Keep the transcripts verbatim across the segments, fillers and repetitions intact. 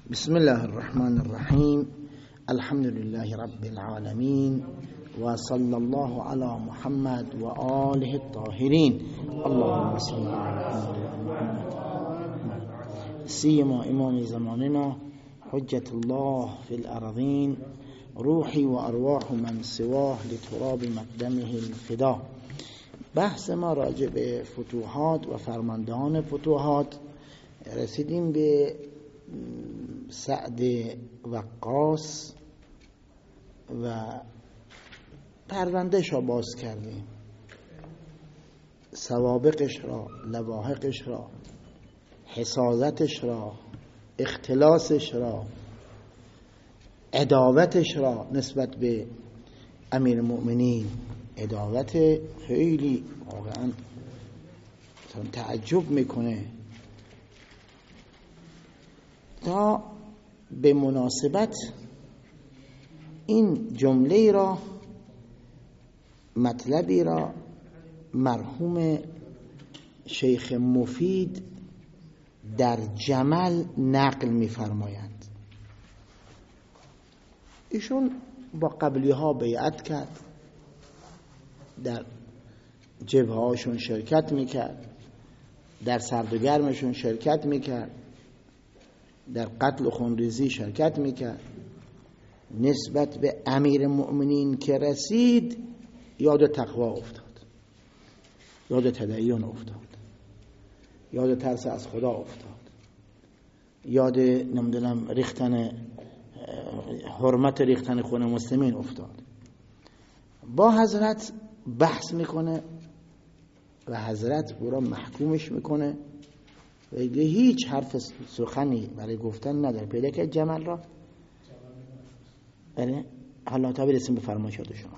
بسم الله الرحمن الرحیم. الحمد لله رب العالمین و صلی الله علی محمد و آله الطاهرین. اللهم صل علی محمد سیما امام زماننا حجة الله في الارضین روحی و ارواح من سواه لتراب مقدمه الفدا. بحث ما راجع به فتوحات و فرماندهان فتوحات. رسیدیم به سعد وقاص و پروندهش را باز کردیم، سوابقش را، لواحقش را، حسادتش را، اختلاسش را، عداوتش را نسبت به امیر المؤمنین. عداوت خیلی واقعا تعجب میکنه. تا به مناسبت این جمله را، مطلبی را مرحوم شیخ مفید در جمل نقل می‌فرمایند. ایشون با قبلی ها بیعت کرد، در جبهه هاشون شرکت میکرد، در سرد و گرمشون شرکت میکرد، در قتل و خونریزی شرکت میکرد. نسبت به امیر مؤمنین که رسید یاد تقوا افتاد، یاد تدین افتاد، یاد ترس از خدا افتاد، یاد نمیدونم ریختن حرمت ریختن خون مسلمین افتاد. با حضرت بحث میکنه و حضرت او را محکومش میکنه و هیچ حرف سخنی برای گفتن نداره. پیدا که جمل را بله حالا تا برسیم به فرمایشات شما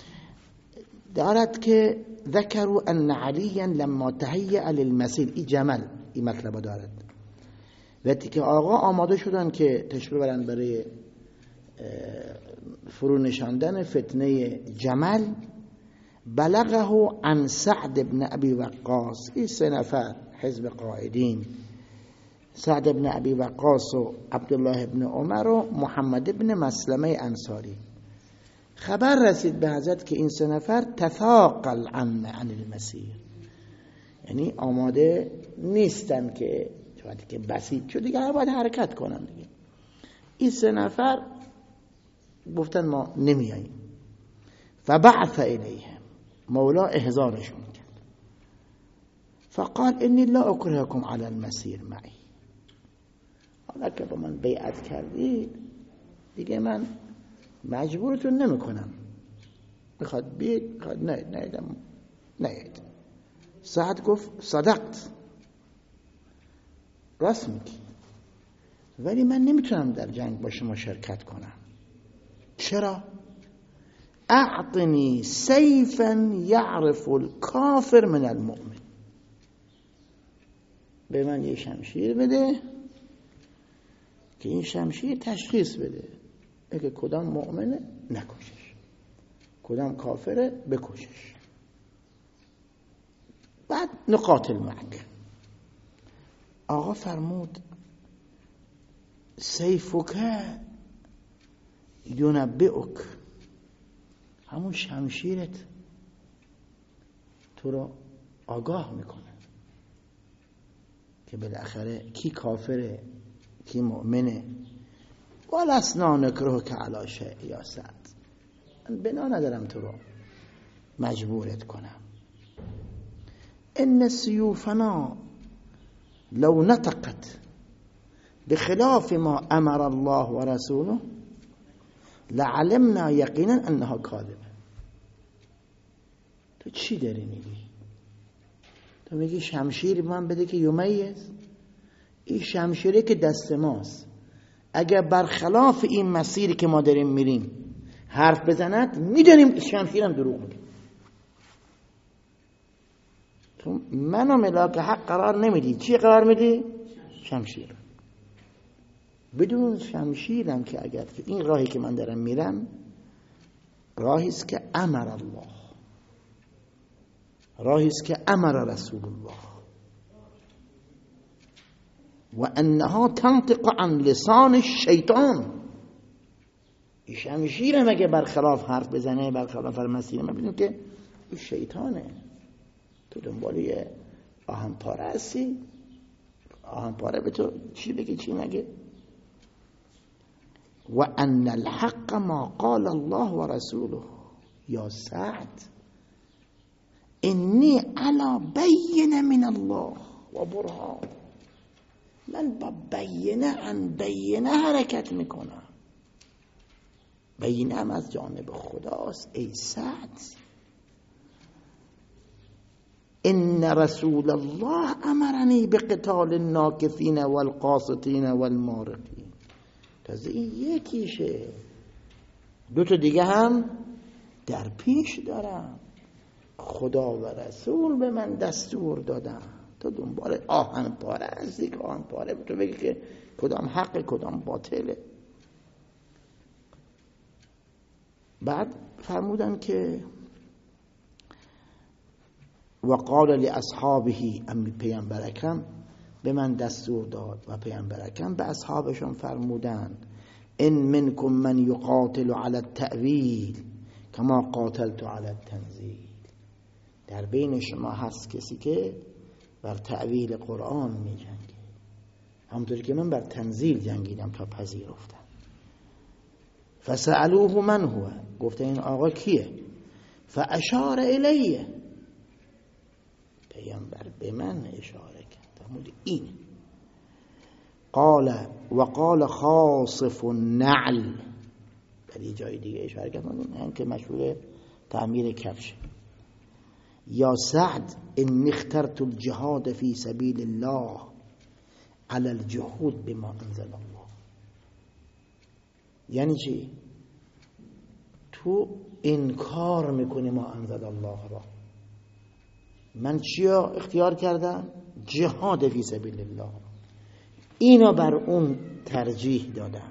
دارد که ذکروا ان علیا لما تهیأ للمسیر. این جمل این مطلب دارد. وقتی که آقا آماده شدن که تشریف برن برای فرو نشاندن فتنه جمل، بلغه عن سعد بن ابی وقاص. این سه نفر حزب قائدین، سعد بن ابی وقاص و عبدالله بن عمر و محمد بن مسلمه انصاری، خبر رسید به حضرت که این سه نفر تثاقل عن عن المسیر، یعنی آماده نیستن که وقتی که بسیط شد دیگه باید حرکت کنن دیگه. این سه نفر گفتن ما نمیاییم. فبعث الیهم، مولا احضارشون کرد. فقال انی لا اکرهکم علی المسیر معی. حالا که با من بیعت کردید دیگه من مجبورتون نمی کنم، بخواد بید بخواد نید نیدم نید. سعد گفت صدقت، راست میگی، ولی من نمیتونم در جنگ با شما شرکت کنم. چرا؟ اعطنی سیفا یعرف الکافر من المؤمن. به من یه شمشیر بده که این شمشیر تشخیص بده اگه کدام مؤمنه نکشش، کدام کافره بکشش. بعد نقاتل معک. آقا فرمود سیفک ینبئک، همون شمشیرت تو رو آگاه میکنه که بالاخره کی کافره کی مؤمنه. ولسنا نکرهک علی شیء یا سعد، من بنا ندارم تو رو مجبورت کنم. ان سیوفنا لو نطقت بخلاف ما امر الله و رسوله لعلمنا یقینا انها کاذبه. تو چی داری میگی؟ تو میگی شمشیر من بده که یمیز. این شمشیری که دست ماست اگر برخلاف این مسیری که ما داریم میریم حرف بزند میدونیم شمشیرم دروغ میگه. تو منو ملاک حق قرار نمیدی، چی قرار میدی؟ شمشیر. بدون شمشیرم که اگر این راهی که من دارم میرم راهی است که امر الله، راهی است که امر رسول الله. و انها تنطق عن لسان الشیطان. شمشیر مگه برخلاف حرف بزنه، برخلاف مسیر ما، بدون که این شیطانه. تو دنبال آهن پاره هستی، آهن پاره به تو چی بگه چی نگه. و ان الحق ما قال الله و رسوله. یا سعد انی علی بینه من الله و برهان، من با بینه عن بینه حرکت میکنم. بینه هم از جانب خداست. ای سعد، ان رسول الله امرنی بقتال الناکثین والقاسطین والمارقین. تازه این یکیشه، دو تا دیگه هم در پیش دارم. خدا و رسول به من دستور دادن. تو دنبال آهن پاره هستی که آهن پاره به تو بگی که کدام حق کدام باطله. بعد فرمودن که و قال لاصحابه، امی پیامبرکم به من دستور داد و پیامبرکم به اصحابشون فرمودن ان منکم من یقاتل علی التأویل کما قاتلت علی التنزیل. در بین شما هست کسی که بر تأویل قرآن می جنگه، همونطوری که من بر تنزیل جنگیدم تا پذیرفتم. فسألوه من هو، گفته این آقا کیه؟ فاشار الیه، پیامبر به من اشاره کرد، فرمود این. قال و قال خاصف النعل، در یه جای دیگه اشاره کرد هم که مشهور تعمیر کفش. یا سعد ان اخترت الجهاد فی سبیل الله علی الجهود بما انزل الله. یعنی چی؟ تو انکار میکنی ما انزل الله را. من چیا اختیار کردم؟ جهاد فی سبیل الله، اینو بر اون ترجیح دادم.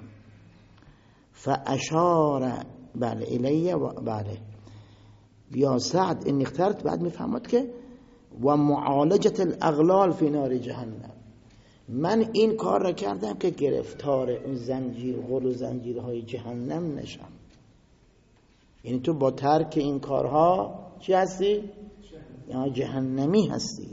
فاشار بله الیه و بله یا سعد ان اخترت، بعد میفهمد که و معالجه الاغلال فی نار جهنم، من این کار را کردم که گرفتار اون زنجیر غل و زنجیرهای جهنم نشم. یعنی تو با ترک این کارها چی هستی؟ یا جهنمی هستی.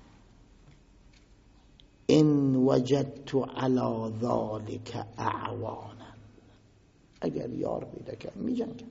ان وجدت علی ذلك اعوانا، اگر یار پیدا کرد می جنگم.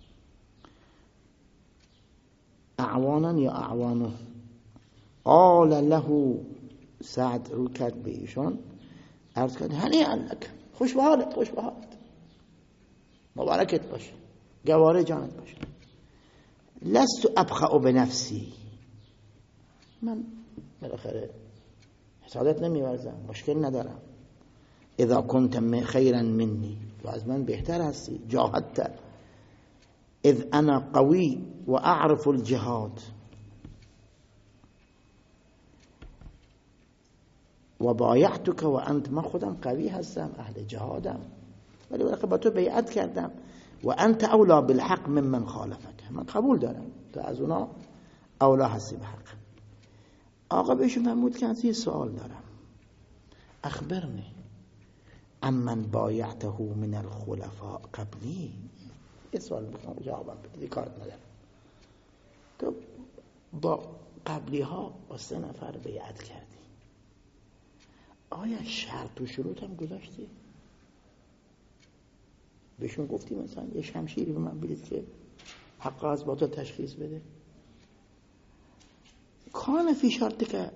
اعوانا یا اعوانو. قال له، سعد رو کرد به ایشون، عرض کرد هنیئا لک، خوش به حالت، خوش به حالت، مبارکت باشه، گواره جانت باشه. لست ابخع بنفسی، من بالاخره حسادت نمیورزم، مشکل ندارم. اذا كنت خیرا منی، تو از من بهتر هستی، جاهدت. اذ انا قوی و اعرف الجهاد و بایعتک و انت، من خودم قوی هستم، اهل جهادم، ولی بالاخره با تو بیعت کردم. و انت اولا بالحق ممن خالفک، من قبول دارم تو از اونا اولا هستی به حق. آقا بهشون فرمود که از یه سوال دارم، اخبرنی امن بایعته من الخلفاء قبلی. یه سوال میخوام جوابم بدید، کارت ندارم. تو با قبلی ها با سه نفر بیعت کردی، آیا شرط و شروط هم گذاشتی؟ بهشون گفتی مثلا یه شمشیری به من بدید که حق از باطل تشخیص بده؟ کان فی شرطک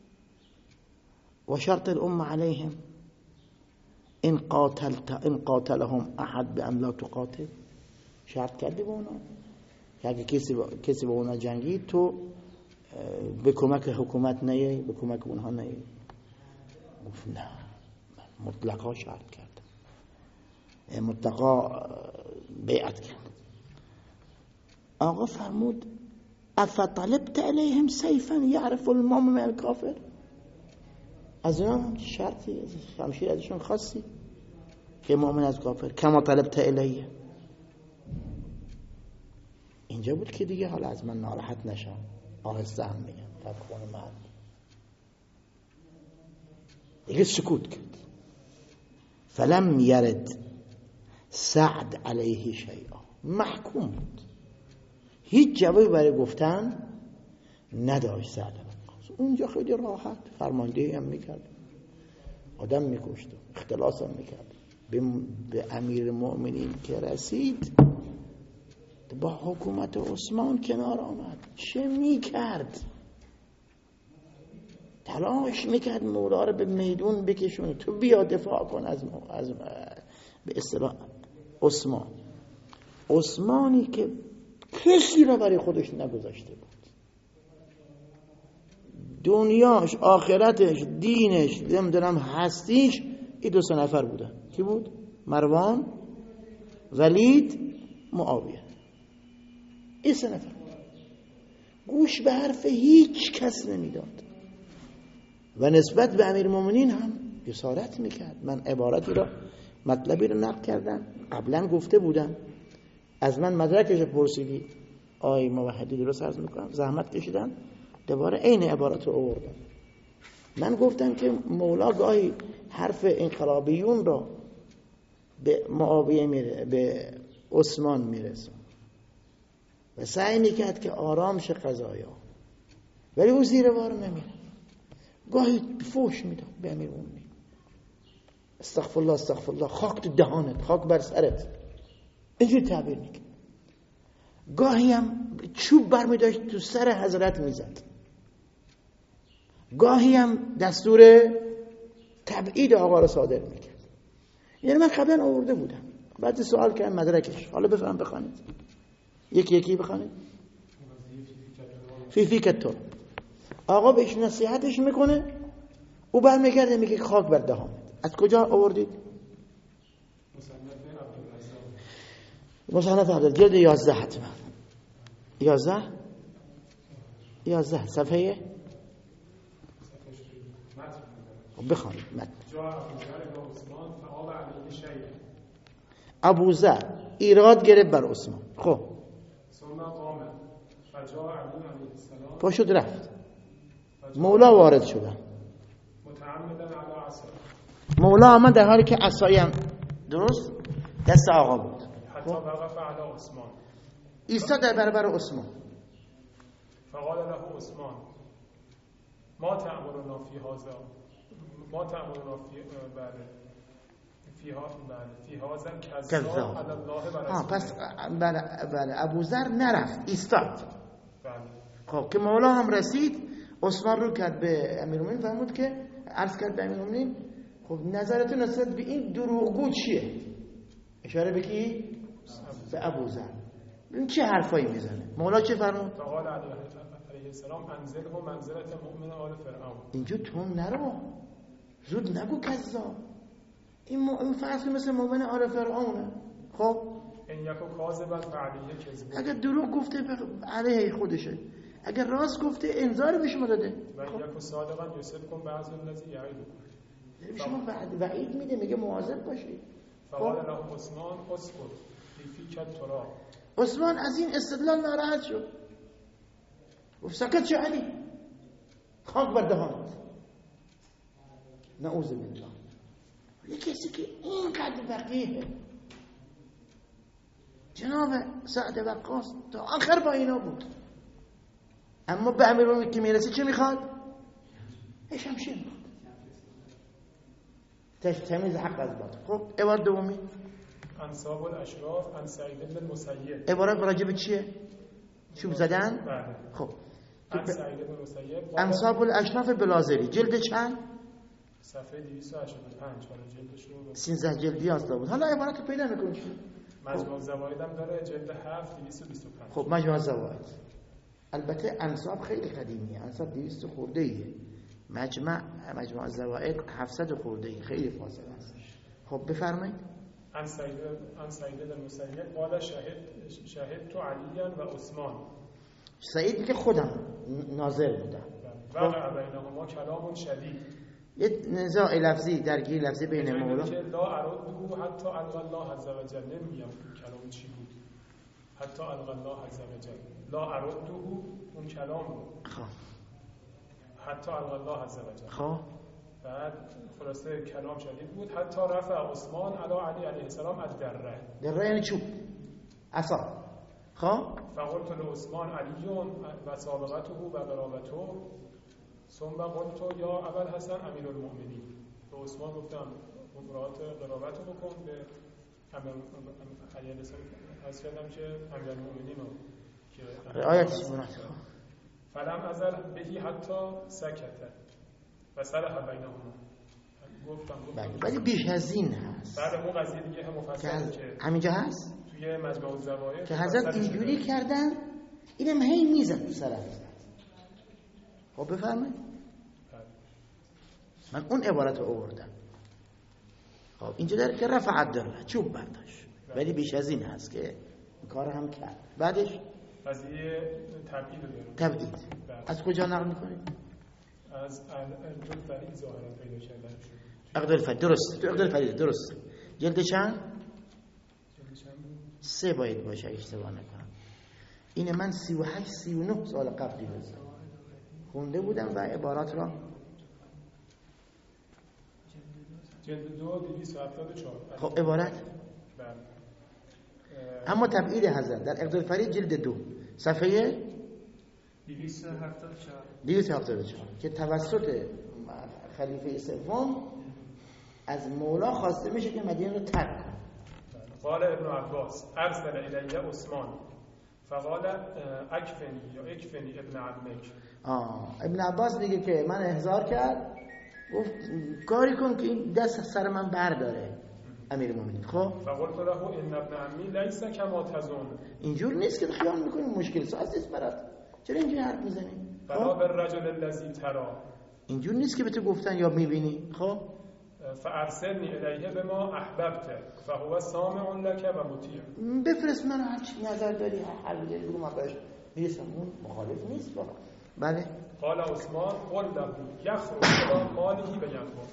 و شرط الامه علیهم ان قاتلت ان قاتلهم احد بان لا تقاتل، شرط کردی با اونا که اگه کسی با کسی با اونا جنگید تو به کمک حکومت نیایی، به کمک اونها نیایی؟ گفت نه، من مطلقا شرط کردم، مطلقا بیعت کردم. آقا فرمود افطلبت علیهم سیفا یعرف المؤمن من الکافر، از اونا شرطی شمشیر ازشون خواستی که مؤمن از کافر، کما طلبت الیه. اینجا بود که دیگه حالا از من ناراحت نشم، آهسته هم میگم، فرخون مرد دیگه سکوت کرد. فلم یرد سعد علیه شیئا، محکوم بود، هیچ جوابی برای گفتن نداشت. سعد اونجا خیلی راحت فرماندهی هم میکرد، آدم میکشت، اختلاس هم میکرد. به, به امیر المؤمنین که رسید با حکومت عثمان کنار آمد، چه میکرد؟ تلاش میکرد مولا رو به میدون بکشونه، تو بیا دفاع کن از, از به اصطلاح عثمان. عثمانی که کسی را برای خودش نگذاشته بود، دنیاش، آخرتش، دینش، نمیدونم هستیش، این دو سه نفر بودن. کی بود؟ مروان، ولید، معاویه. این سه نفر گوش به حرف هیچ کس نمیداد و نسبت به امیرالمومنین هم جسارت میکرد. من عبارتی را، مطلبی را نقل کردم، قبلا گفته بودم، از من مدرکش پرسیدید، آی موحدی درست عرض میکنم، زحمت کشیدن دوباره عین عبارت رو آوردم. من گفتم که مولا گاهی حرف انقلابیون را به معاویه میره، به عثمان میرسه و سعی میکرد که آرام شه قضایا، ولی او زیر بار نمیره. گاهی فوش میداد به امیرالمومنین، استغفرالله استغفرالله، خاک تو دهانت، خاک بر سرت، اینجوری تعبیر میکرد. گاهی هم چوب برمیداشت تو سر حضرت میزد، گاهی هم دستور تبعید آقا را صادر میکرد. یعنی من قبلا آورده بودم، بعد سوال کردم مدرکش، حالا بفهم بخوانید، یکی یکی بخوانید. فی فی کتر، آقا بهش نصیحتش میکنه، او برمیگرده میگه خاک بر دهانت. از کجا آوردید؟ مصنف عبدالله جلد یازده، حتما یازده یازده صفحه بخوانید. ابو ذر ایراد گرفت بر عثمان. خب پاشد رفت، مولا وارد شدن، مولا آمد در حالی که عصایم درست دست آقا بود، ایستاد در برابر عثمان. فقال له عثمان ما تأمرنا فی هذا، ما تأمرنا فی بله فی فی هذا کذا علی الله و رسوله. پس بله بله ابو ذر نرفت، ایستاد. بله. خب که مولا هم رسید، عثمان رو کرد به امیرالمومنین، فرمود که عرض کرد به امیرالمومنین خب نظرتون نسبت به این دروغگو چیه؟ اشاره به کی؟ به ابو ذر. این چه حرفایی میزنه؟ مولا چه فرمود؟ فقال علیه السلام انزله منزلت مؤمن آل فرعون. اینجا تو نرو، زود نگو کذاب، این مؤمن فرض مثل مؤمن آل فرعونه. خب این یکو کاذبا فعلیه کذب، اگر دروغ گفته علیه خودشه، اگر راست گفته انذار به شما داده. و یکو صادقا یصدکم بعض الذی یعیدکم، شما وعید میده، میگه مواظب باشید. فقال له عثمان اسکت فی فیک التراب. عثمان از این استدلال ناراحت شد، گفت سکت چه علی، خاک بر دهانت. نعوذ بالله. یه کسی که اینقدر وقیه، جناب سعد وقاص تا آخر با اینا بود، اما به امیرالمومنین که میرسه چه میخواد؟ شمشیر میخواد، تمیز حق از باطل. خب عبارت دومی انصاب الاشراف عن سعید بن المسیب. عبارت راجع به چیه؟ چوب زدن؟ بله. خب عن سعید بن المسیب. انصاب الاشراف بلازری، جلد چند؟ صفحه دویست و هشتاد و پنج. حالا جلدش رو سیزده جلدی هست بود. حالا عبارت رو پیدا میکنید. مجموع الزواید هم داره، جلد هفت دویست و بیست و پنج. خب مجموع الزواید، البته انصاب خیلی قدیمیه، انصاب دویست خورده ایه، مجمع مجموع الزواید هفتصد خورده ای، خیلی فاصله است. خب بفرمایید. عن سعید عن سعید بن المسیب قال شهد شهد تو علی و عثمان. سعید که خودم ناظر بودم. وقع بینهما کلام شدید. یه نزاع لفظی، درگیری لفظی بین مولا. که لا ارده حتی القى الله عز وجل. نمیگم کلام چی بود، حتی القى الله عز وجل. لا ارده اون کلام بود. خب حتی القى الله عز وجل. خب بعد خلاصه کلام شدید بود حتی رفع عثمان علی علی علیه السلام الدره. دره یعنی چوب، عصا. خب فقلت لعثمان علی و سابقته و قرابته ثم قلت یا ابوالحسن امیر المؤمنین. به عثمان گفتم مراعات قرابت رو بکن، به علی علیه السلام از کردم که امیر المؤمنین رو که رعایت مناسب. فلم ازل بهی حتی سکته و صلح بینهما. گفتم گفتم ولی بیش از این هست. بعد اون قضیه دیگه مفصل که همینجا هست توی مجموع الزواید که حضرت اینجوری کردن، اینم هی میزن تو سر حضرت. خب بفرمایید. من اون عبارت رو آوردم. خب اینجا داره که رفع الدره، چوب برداشت، ولی بیش از این هست که کار هم کرد. بعدش قضیه تبعید رو داره. تبعید از کجا نقل میکنید؟ از عقد الفرید ظاهرا پیدا کردن شد. عقد الفرید درست، تو عقد الفرید درست. جلد چند؟ جلد چند بود؟ سه باید باشه اشتباه نکنم. این من سی و هشت سی و نه سال قبلی بزن خونده بودم و عبارات را جلد دو دویست و هفتاد و چهار. خب عبارت اما تبعید حضرت در عقد الفرید جلد دو صفحه دویست و هفتاد و چهار دویست و هفتاد و چهار که توسط خلیفه سوم از مولا خواسته میشه که مدینه رو ترک کنه. قال ابن عباس ارسل الیه عثمان فقال اکفنی یا اکفنی ابن عمک. آه ابن عباس میگه که من احضار کرد، گفت کاری کن که این دست سر من برداره امیر المؤمنین. خب فقلت له ان ابن عمی لیس کما تظن. اینجور نیست که خیال میکنی مشکل ساز نیست برات، چرا اینجوری حرف میزنی؟ بلا بالرجل الذی ترى. اینجور نیست که به تو گفتن یا میبینی. خب فارسلنی الیه بما احببت فهو سامع لك و مطیع. بفرست منو هر چی نظر داری حل بدی رو من بهش میرسم، اون مخالف نیست با. بله. قال عثمان قل له یخرج الى ماله بینفع.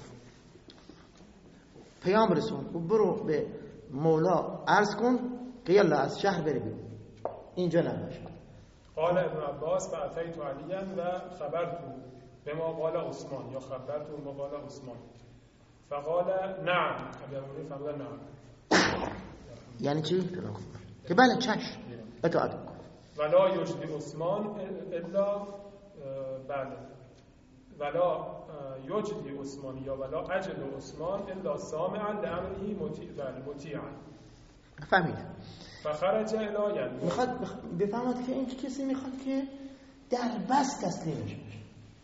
پیام رسون برو به مولا عرض کن که یلا از شهر بری بیرون، اینجا نباشه. قال ابن عباس فاتیت علیا و خبرت بما قال عثمان یا خبرت بما قال عثمان فقال نعم. ابراهیم فرمود نعم. یعنی چی؟ که بله چشم اطاعت کن. ولا یجدی عثمان الا بله ولا یجدی عثمان یا ولا اجد عثمان الا سامعا لامره مطیعا. فهمیدم. فخرج الی ینبع. میخواد بفهمد که این کسی میخواد که در بس تسلیمش بشه،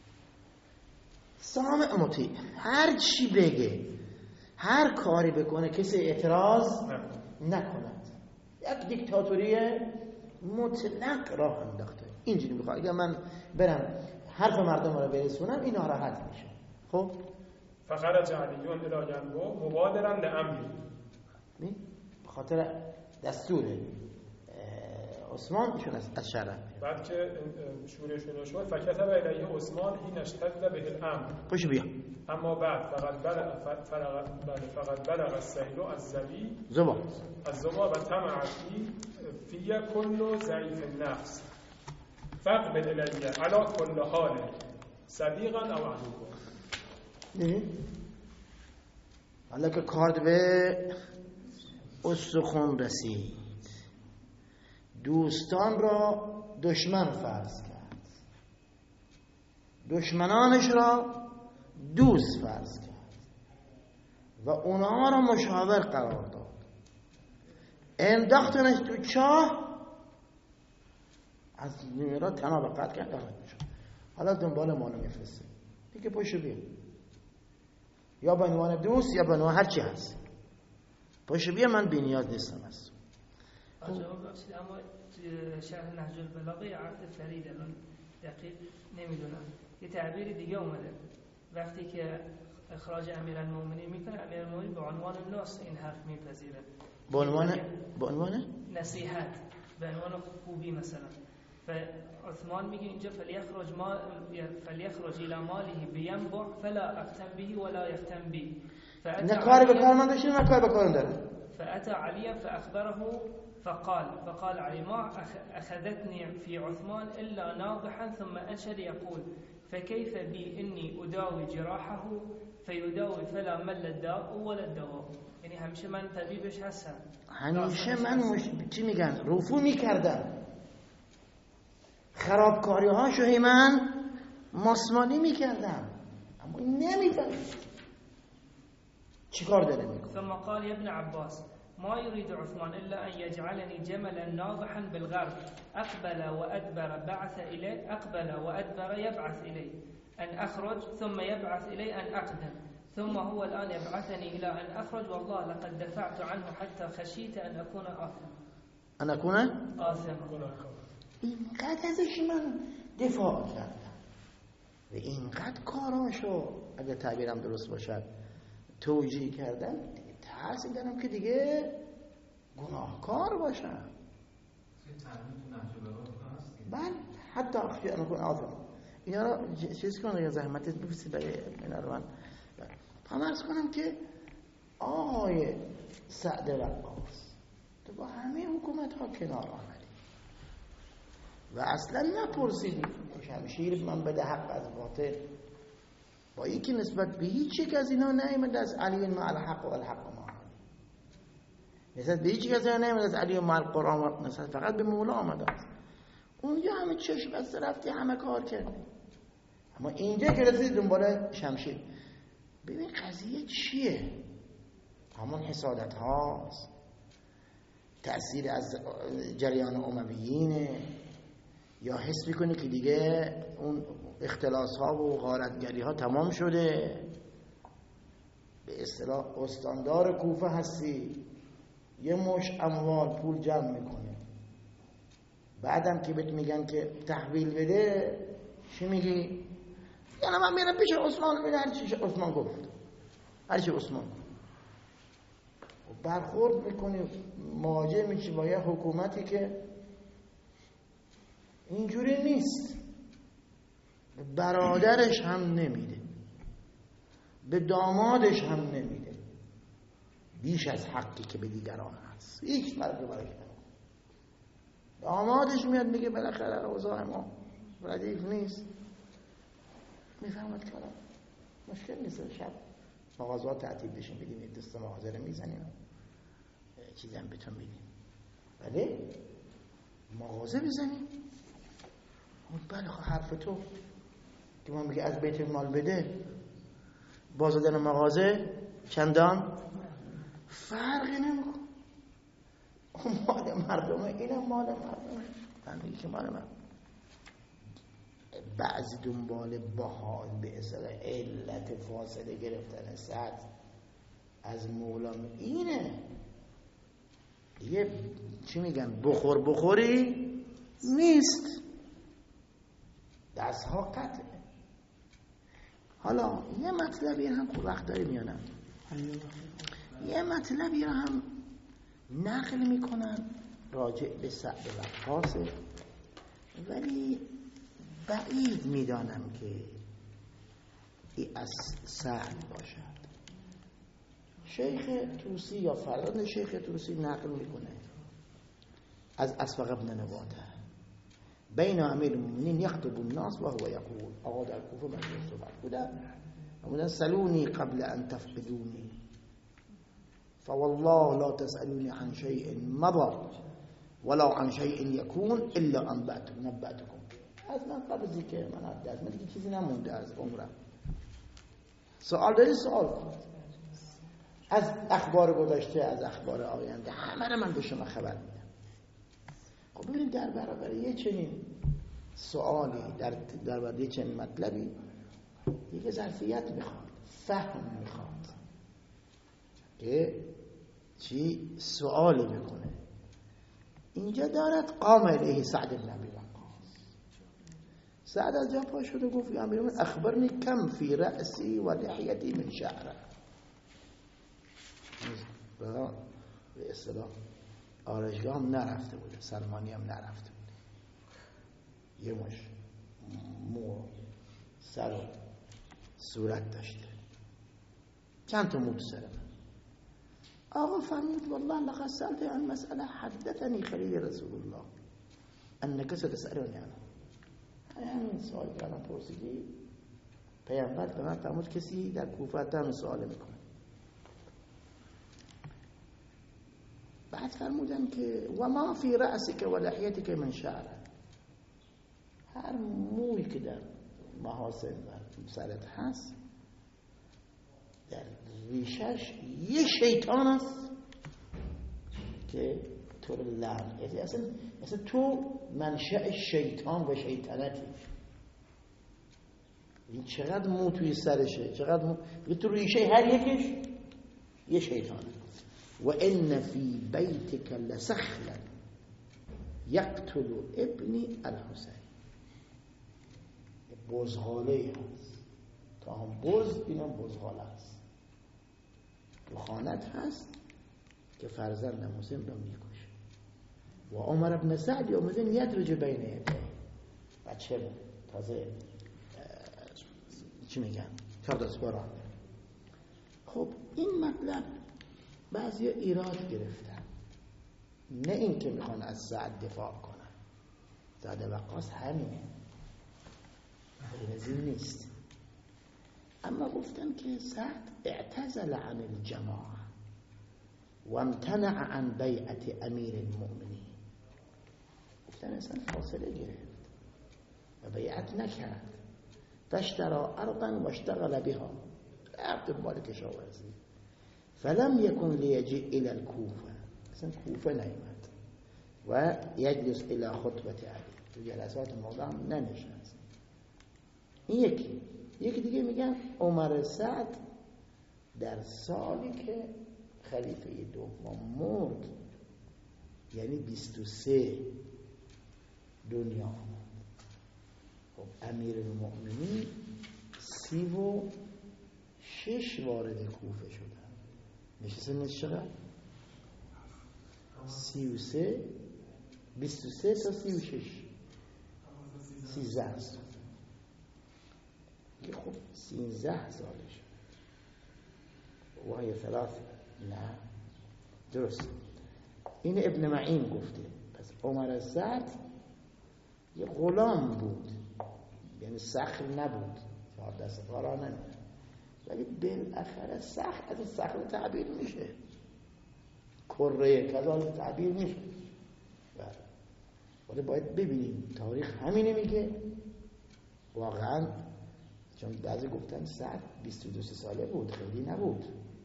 سامع مطیع، هر چی بگه هر کاری بکنه کسی اعتراض نکند. یک دیکتاتوری مطلق راه انداخته. اینجوری میخواد اگر من برم حرف مردم رو برسونم اینا راحت میشه. خب فخرج علیون الی ینبع مبادرا لامری. به خاطر دستور عثمان ایشون از شهر. بعد که شورشون شد فکتب الیه عثمان حین اشتد به الامر. پوش بیا. اما بعد فقط بلغ فقط بلغ السیل از زبی زبا از زبا و طمع فی فی کل ضعیف النفس فقبل الیه علی کل حال صدیقا او عدوا. حالا که کارد به استخون رسید، دوستان را دشمن فرض کرد، دشمنانش را دوست فرض کرد و اونا را مشاور قرار داد، انداختنش تو چاه، از را تناب قطع کرد. حالا دنبال ما رو میفرسته دیگه، پاشو بیا، یا به عنوان دوست یا به عنوان هر چی هست، پاشو بیا، من بی نیاز نیستم از تو. جواب بخشید. اما شرح نهج البلاغه عقد فرید الان دقیق نمیدونم، یه تعبیر دیگه اومده وقتی که اخراج امیرالمومنین میکنه، امیرالمومنین به عنوان ناس این حرف میپذیره، به عنوان به عنوان نصیحت، به عنوان خوبی مثلا. و عثمان میگه اینجا فلیخرج ما فلیخرج الى ماله بینبع فلا اختم به ولا یختم بی. نه کاری به کار من داشته، نه کاری به کارم داره. فاتى عليا فاخبره فقال فقال علي ما اخذتني في عثمان الا ناضحا ثم انشد يقول فكيف بي إني أداوي جراحه فيداوي فلا مل الداء ولا الدواء. یعنی همیشه من طبیبش هستم، همیشه من مش... چی میگن رفو میکردم، خرابکاری هاشو هی من ماسمالی میکردم، اما این نمیفهمید چی کار داره میکنه. ثم قال يا ابن عباس ما يريد عثمان إلا أن يجعلني جملا ناضحا بالغرب أقبل وأدبر بعث إليه أقبل وأدبر يبعث إليه أن أخرج ثم يبعث إليه أن أقدم ثم هو الآن يبعثني إلى أن أخرج والله لقد دفعت عنه حتى خشيت أن أكون آثما. أن أكون آثما. اینقدر ازش من دفاع کردم و اینقدر کاراشو اگه تعبیرم درست باشد توجیه کردم، ترس دارم که دیگه گناهکار باشم. بله حتی اخفی ان اكون آثما. اینا رو چیز کنم یا زحمتت بفرستی برای اینا رو من هم ارز کنم که آقای سعد وقاص تو با همه حکومت ها کنار آمدی و اصلا نپرسیدی شمشیر من بده حق از باطل، با اینکه نسبت به هیچ یک از اینا نیامد از علی مع الحق و الحق ما، نسبت به هیچ یک از اینا نیامد از علی مع القرآن، نسبت فقط به مولا آمده است. اونجا همه چشم بسته رفتی، همه کار کردی، اما اینجا که رسید دنبال شمشیر. ببین قضیه چیه؟ همون حسادت هاست، تأثیر از جریان امویینه، یا حس میکنی که دیگه اون اختلاس ها و غارتگری ها تمام شده، به اصطلاح استاندار کوفه هستی، یه مش اموال پول جمع میکنه، بعدم که بهت میگن که تحویل بده چی میگی؟ یعنی من میرم پیش عثمان بده هر چی عثمان گفت، هر چی عثمان گفت و برخورد میکنی، مواجه میشی با یه حکومتی که اینجوری نیست، برادرش هم نمیده، به دامادش هم نمیده بیش از حقی که به دیگران هست، هیچ فرقی برایش نمیده. دامادش میاد میگه بالاخره اوضاع ما ردیف نیست، میفهمد کارم مشکل نیست، شب مغازات تعطیل بشین بدیم یه دست مغازه رو میزنیم چیزی هم بهتون میدیم، ولی مغازه بزنیم بله خب حرف تو که ما میگه از بیت المال بده، باز دادن مغازه چندان فرقی نمیکنه، اون مال مردمه اینم مال مردمه، من میگه که مال من. بعضی دنبال بحال به اصطلاح علت فاصله گرفتن سطح از مولا اینه دیگه، چی میگن بخور بخوری نیست، دست ها قطعه. حالا یه مطلبی هم خوب وقت داره میانم، یه مطلبی رو هم نقل میکنن راجع به سعد وقاصه، ولی بعید میدانم که این از سعد باشد. شیخ توسی یا فرزند شیخ توسی نقل میکنه از اسبق ابن نباته بین امیر المؤمنین یخطب الناس و هو یقول، آقا در کوفه مجلس صحبت بودن بودن سلونی قبل ان تفقدونی فوالله لا تسألوني عن شيء مضى ولا عن شيء يكون الا انبأتكم نبأتكم. از من قبل از اینکه من از من دیگه چیزی نمونده از عمرم، سوال داری سوال کن، از اخبار گذشته از اخبار آینده همه رو من به شما خبر میدم. خب ببینید در برابر یه چنین سوالی در در برابر یه چنین مطلبی دیگه ظرفیت میخواد، فهم میخواد که چی سوالی میکنه. اینجا دارد قام الیه سعد بن ابی وقاص، سعد از جا پا شد و گفت یا امیر المؤمنین اخبرنی کم فی رأسی و لحیتی من شعره. به اصطلاح آرایشگاه هم نرفته بوده، سلمانی هم نرفته بوده، یه مش مو سر و صورت داشته، چند تا مو تو سر من. آقا فرمود والله لقد سألت عن مسألة حدثني خليل رسول الله انك ستسألني عنها. همین سوال که الان پرسیدی پیامبر به من فرمود کسی در کوفه هم سوال میکنه. بعد فرمودن که و ما فی رأسک و لحیتک من شعر، هر موی که در محاسن و سرت هست در ریشش یه شیطان است که تو رو لعن، یعنی اصلا اصلا تو منشأ شیطان و شیطنتی. این چقدر مو توی سرشه، چقدر مو تو ریشه هر یکش یه شیطانه. و ان فی بیتک لسخلا یقتل ابنی الحسین، بزغاله هست، تا هم بز این هم بزغاله هست تو خانت هست که فرزندم حسین رو میکشه. و عمر ابن سعد اومدن یدرج بین یدیه، بچه بود تازه چی میگن کارداسپاران. خب این مطلب بعضی ایراد گرفتن، نه این که میخوان از سعد دفاع کنن، سعد وقاص همینه، غیر از این نیست. اما گفتن که سعد اعتزل عن الجماعه و امتنع عن بیعت امیر المؤمنین، گفتن اصلا فاصله گرفت و بیعت نکرد. فاشترى ارضا واشتغل بها، رفت دنبال کشاورزی. فلم يكن ليجيء الى الكوفه، اصلا کوفه نیامد. و یجلس الى خطبه علی، تو جلسات مولا هم ننشست. این یکی. یکی دیگه میگن عمر سعد در سالی که خلیفه دوم مرد، یعنی بیست و سه دنیا آمد. خب امیر المؤمنین سی و شش وارد کوفه شدن. میشه سنش چقدر؟ سی و سه، بیست و سه تا سی و شش، سیزده است که خب سیزده سالش و های ثلاث. نه درست، این ابن معین گفته. پس عمر سعد یه غلام بود، یعنی سخر نبود، چهار دست پارا نمیده، ولی بالاخره سخر از سخر تعبیر میشه، کره کذالک تعبیر میشه. ولی باید ببینیم تاریخ همینه میگه واقعا، چون بعضی گفتن سعد بیست و دو ساله بود، خیلی نبود،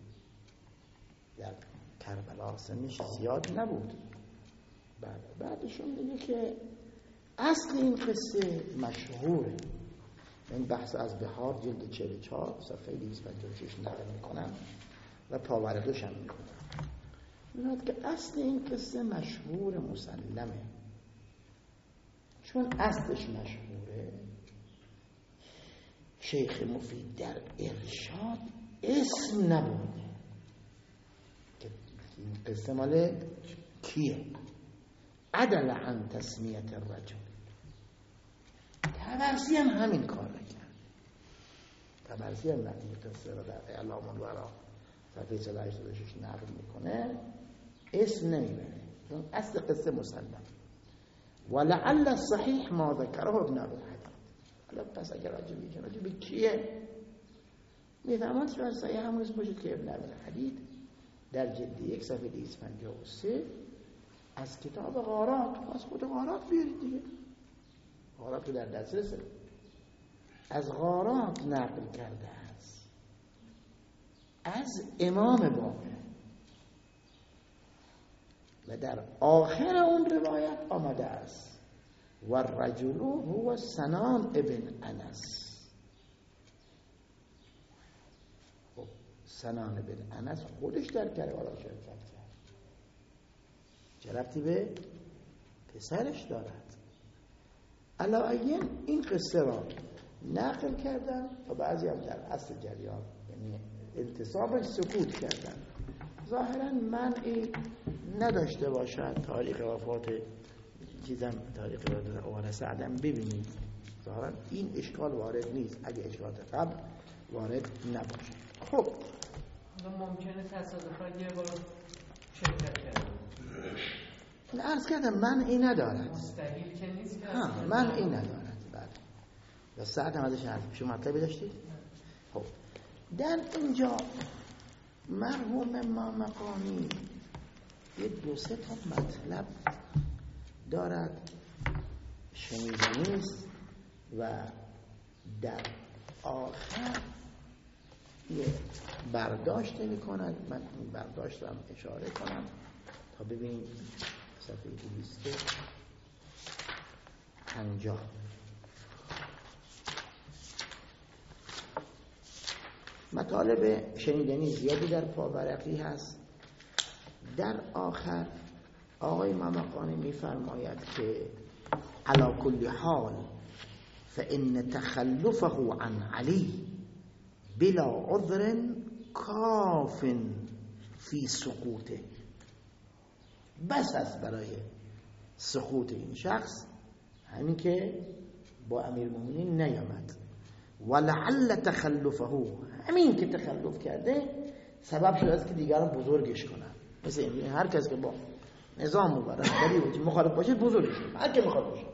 در کربلا سنش زیاد نبود. بعد بعدشون میگه که اصل این قصه مشهوره. این بحث از بهار جلد چهل و چهار صفحه دویست و پنجاه و شش نقل میکنم و پاوردش هم میکنم. میگه که اصل این قصه مشهور مسلمه. چون اصلش مشهوره، شیخ مفید در ارشاد اسم نبود که این قصه مال کیه. عدل عن تسمیت الرجل. طبرسی هم همین کار رو کرد. طبرسی هم این قصه رو در اعلام الورا صفحه چهل و هشت و شش نقل میکنه، اسم نمیبره، چون اصل قصه مسلم. ولعل الصحیح ما ذکره ابن ابی الحدید. حالا پس اگر راجبی که راجبی کیه میفهمند شاید صحیح همون اسم باشد که ابن ابی الحدید در جلد یک صفحه دویست و پنجاه و سه از کتاب غارات، از خود غارات بیارید دیگه، غارات که در دسترسه، از غارات نقل کرده است از امام باقر و در آخر اون روایت آمده است و الرجل هو سنان ابن انس. خب سنان ابن انس خودش در کربلا شرکت کرد، چه ربطی به پسرش دارد؟ علاوه این قصه را نقل کردن و بعضی هم در اصل جریان یعنی انتصابش سکوت کردن. ظاهرا منعی نداشته باشد تاریخ وفات چیزم تاریخ عمر سعدم ببینید، ظاهرا این اشکال وارد نیست اگه اشکالات قبل وارد نباشه. خب ممکنه تصادفاً یه بار شرکت کردن، عرض کردم منعی ندارد، مستحیل که نیست که ها منعی ندارد. بعد و ساعت هم ازش حرف شما مطلبی داشتید؟ خب در اینجا مرحوم ما مقامی یه دو سه تا مطلب دارد شنیده نیست و در آخر یه برداشت می کند. من این برداشت رو هم اشاره کنم تا ببینیم صفحه دویست پنجاه. مطالب شنیدنی زیادی در پاورقی هست. در آخر آقای مقامی میفرماید که علی کل حال فإن تخلفه عن علی بلا عذر کاف فی سقوطه. بس است برای سقوط این شخص همین که با امیرالمومنین نیامد. ولعل تخلفه، همین که تخلف کرده سبب شده است که دیگران بزرگش کنن. مثل این هر کس که با نظام مبارک ولی مخالف باشه بزرگش کنه، هر کی مخالف باشه.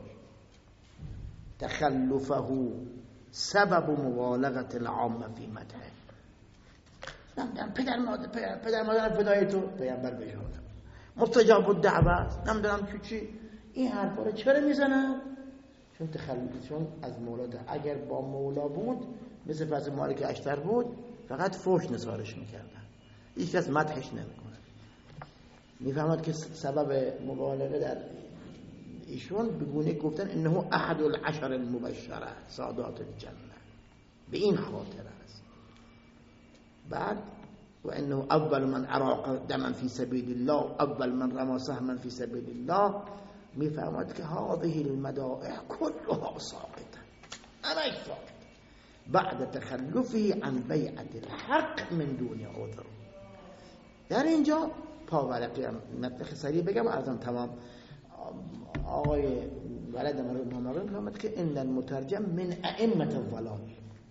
تخلفه سبب مبالغه العامه فی مدحه. نمیدونم پدر مادر پدر مادر فدای تو پیامبر بشود، مستجاب الدعوه، نمیدونم چی چی. این حرفا رو چرا میزنن؟ چون تخلف، چون از مولا ده. اگر با مولا بود مثل فرض مالک اشتر بود فقط فوش نثارش میکردن، هیچ کس مدحش نمیکنه. میفهمد که سبب مبالغه در ایشون بگونه گفتن انه احد العشر المبشره سادات الجنه، به این خاطر است. بعد و انه اول من اراق دما فی سبیل الله، اول من رمى سهما فی سبیل الله. میفهمد که هذه المدائح كلها ساقطه، همش ساقط بعد تخلفه عن بیعت الحق من دون عذر. در اینجا پاورقی هم مطلق سریع بگم ارزم تمام. آقای ولد مرحوم میفهمد که ان المترجم من ائمه الضلال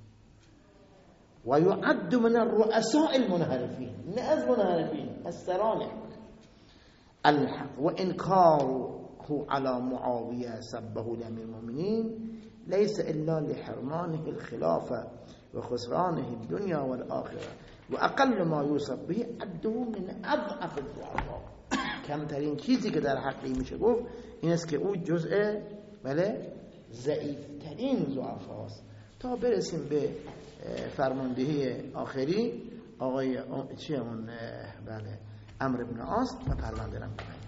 و يعد من الرؤساء المنحرفين، نه از منحرفین، از سران الحق. و انکاره على معاویه سبه لامیر المؤمنین ليس الا لحرمانه الخلافه و خسرانه الدنيا والآخره و اقل ما یوصف به عده من اضعف الضعفاء. کمترین چیزی که در حقی میشه گفت این است که او جزء بله ضعیفترین ضعفاست. تا برسیم به فرماندهی آخری آقای چی اون بله عمرو بن عاص و پرونده